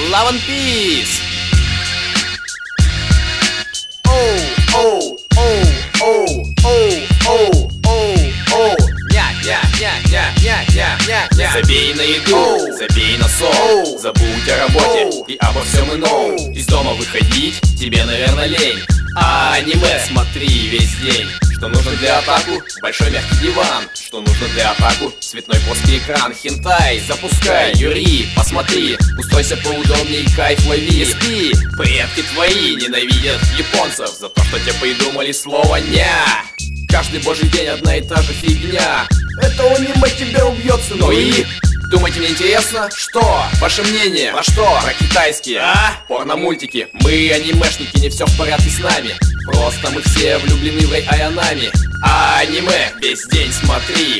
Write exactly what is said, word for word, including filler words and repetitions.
Love and Peace. Оу, оу, оу, оу, оу, оу, оу, оу. Ня-ня-ня-ня-ня-ня-ня. Забей на еду, забей на сон, забудь о работе и обо всем ином. Из дома выходить тебе, наверное, лень, а аниме смотри весь день. Что нужно для атаку? Большой мягкий диван. Что нужно для атаку? Цветной плоский экран. Хентай, запускай, Юри, посмотри. Устройся поудобней, кайф лови. Спи, предки твои ненавидят японцев за то, что те придумали слово ня. Каждый божий день одна и та же фигня. Это аниме тебя убьет, сынок. Ну и? Думаете, мне интересно? Что? Ваше мнение? Про что? Про китайские, а? Порно-мультики. Мы, анимешники, не все в порядке с нами. Просто мы все влюблены в Рэй Аянами. А аниме весь день смотри.